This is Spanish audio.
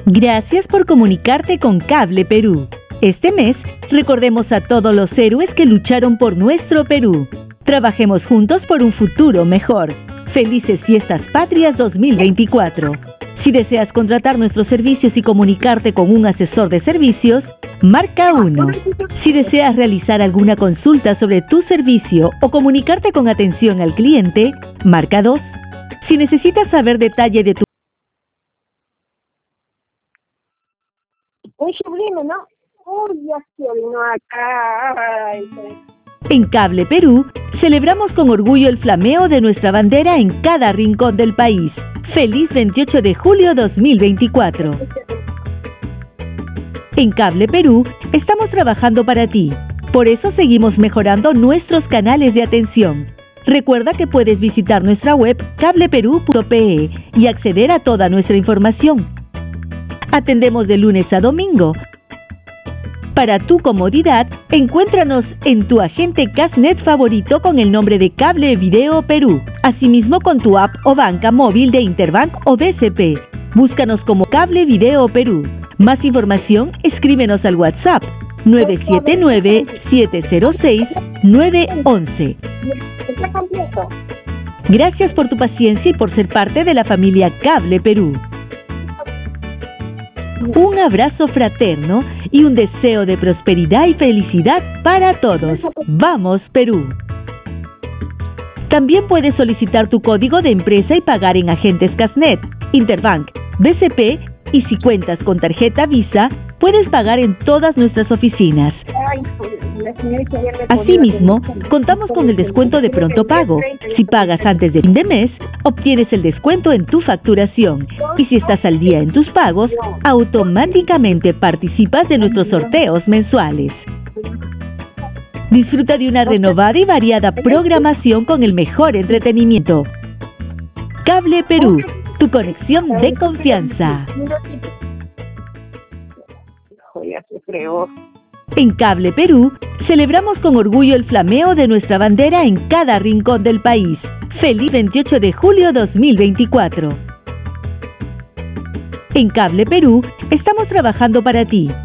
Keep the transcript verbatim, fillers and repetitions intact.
Gracias por comunicarte con Cable Perú. Este mes, recordemos a todos los héroes que lucharon por nuestro Perú. Trabajemos juntos por un futuro mejor. Felices Fiestas Patrias dos mil veinticuatro. Si deseas contratar nuestros servicios y comunicarte con un asesor de servicios, marca uno. Si deseas realizar alguna consulta sobre tu servicio o comunicarte con atención al cliente, marca dos. Si necesitas saber detalle de tu... Un sublime, ¿no? Uy, ya se vino acá. Ay, En Cable Perú, celebramos con orgullo el flameo de nuestra bandera en cada rincón del país. ¡Feliz veintiocho de julio dos mil veinticuatro! En Cable Perú, estamos trabajando para ti. Por eso seguimos mejorando nuestros canales de atención. Recuerda que puedes visitar nuestra web cable perú punto pe y acceder a toda nuestra información. Atendemos de lunes a domingo. Para tu comodidad, encuéntranos en tu agente Casnet favorito con el nombre de Cable Video Perú. Asimismo con tu app o banca móvil de Interbank o B C P. Búscanos como Cable Video Perú. Más información, escríbenos al WhatsApp nueve siete nueve, siete cero seis, nueve uno uno. está completo. Gracias por tu paciencia y por ser parte de la familia Cable Perú. Un abrazo fraterno y un deseo de prosperidad y felicidad para todos. ¡Vamos, Perú! También puedes solicitar tu código de empresa y pagar en agentes Casnet, Interbank, B C P y si cuentas con tarjeta Visa, puedes pagar en todas nuestras oficinas. Ay, la señorita ya me Asimismo, contamos con el descuento de pronto pago. Si pagas antes de fin de mes, obtienes el descuento en tu facturación. Y si estás al día en tus pagos, automáticamente participas de nuestros sorteos mensuales. Disfruta de una renovada y variada programación con el mejor entretenimiento. Cable Perú, tu conexión de confianza. Ya se creó. En Cable Perú, celebramos con orgullo el flameo de nuestra bandera en cada rincón del país. ¡Feliz veintiocho de julio dos mil veinticuatro! En Cable Perú, estamos trabajando para ti.